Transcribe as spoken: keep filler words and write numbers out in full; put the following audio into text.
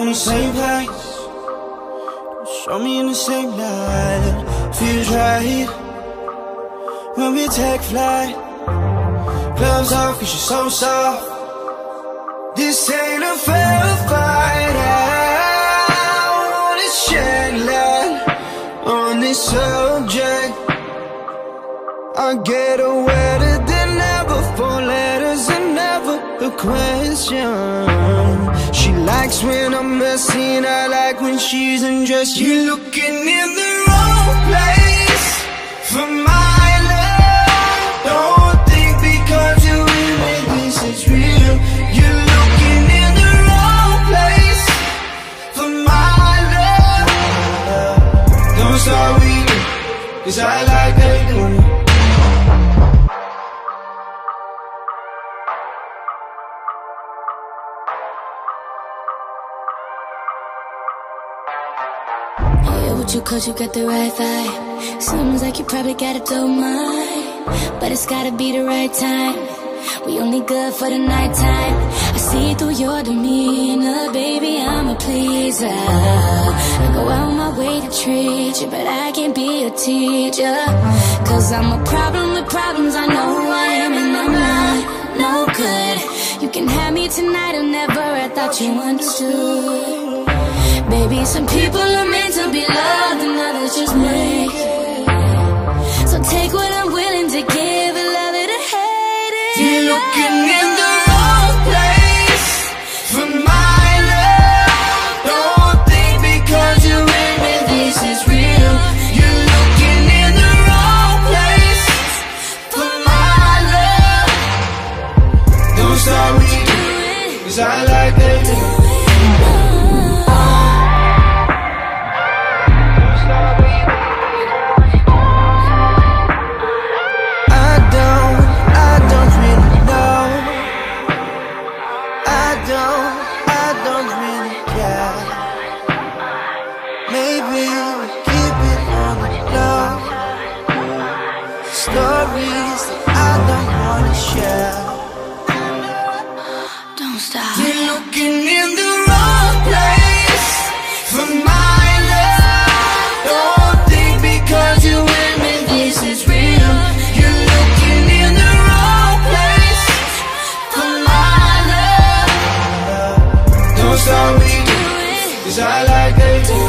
the same place. Show me in the same light. Feels right when we take flight. Gloves off cause you're so soft. This ain't a fair fight. I wanna shed light on this subject. I get her wetter than ever. Four letters and never a question. She likes when I'm messy and I like when she's undressed. You're looking in the wrong place for my love. Don't think because you're with me this is real. You're looking in the wrong place for my love. Don't start weeping cause I like making it. You cause you got the right vibe. Seems like you probably got it, don't mind, but it's gotta be the right time. We only good for the nighttime. I see through your demeanor, baby, I'm a pleaser. I go out my way to treat you, but I can't be a teacher. Cause I'm a problem with problems, I know who I am and I'm not no good. You can have me tonight or never, I thought you understood. Baby, some people are meant to be loved and others just make it. So take what I'm willing to give and love it or hate it. You're looking in the wrong place for my love. Don't think because you're with me this is real. You're looking in the wrong place for my love. Don't start weeping cause I like it. Stories that I don't wanna share. Don't stop. You're looking in the wrong place for my love. Don't think because you're with me this is real. You're looking in the wrong place for my love. Don't stop me cause I like it.